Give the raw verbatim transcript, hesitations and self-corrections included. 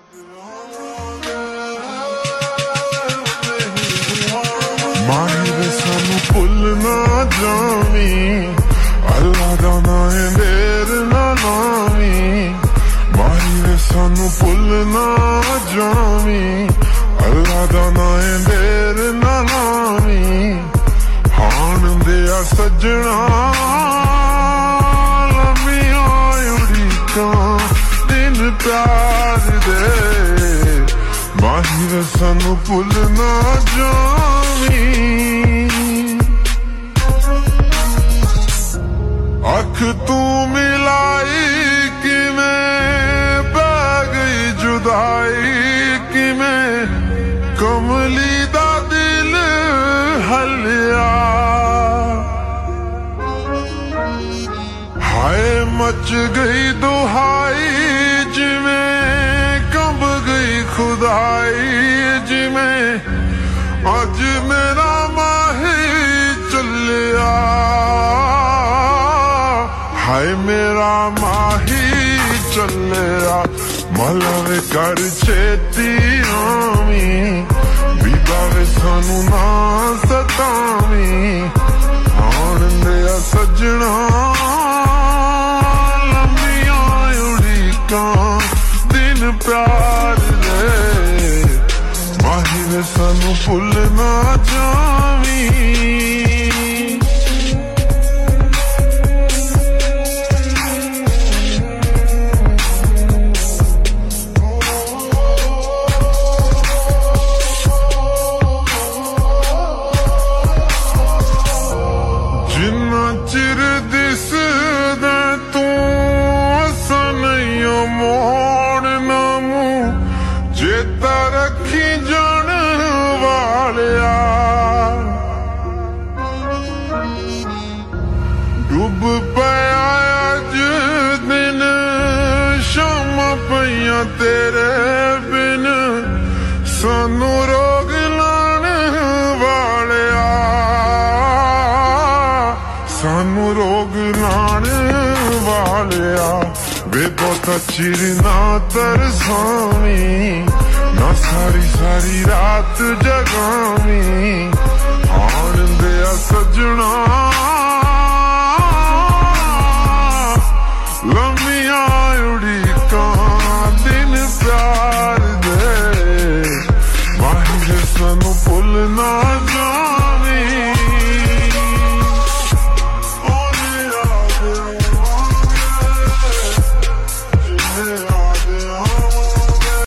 माही वे सानू भुल ना जावी, अल्लाह दा नाम है देर ना लावी। माही वे सानू भुल ना जावी, अल्लाह दा नाम है देर ना लावी। हान दिया सजना लम्मियां उड़ीकां दिन प्यार दे। माही वे सानू भुल ना जावी। अख तू मिलाई किवें पै गई जुदाई, किवें कमली दा दिल हलिया। हाय मच गई दुहाई जिवें कंब गई खुदाई, जिवें अज मेरा माही चलिया। हाय मेरा माही चलिया, मौला वे कर छेती आवी। बीबा वे सानू ना सतावी, आन दिया सजना लम्मियां उड़ीकां दिन प्यार दे। माही वे सानू भुल ना जावी। जिन्ना चिर दिसदा तू असा नहीं मोड़ना मूं, चेता रखी जान वालिया। डुब पाया अज दिन शामां पईयां तेरे बिन, सानू रोग लाण वालिया। सानू रोग लाण वालिया। वे बहुता चिर ना तरसावी, ना सारी सारी रात जगावी। आन दिया सजना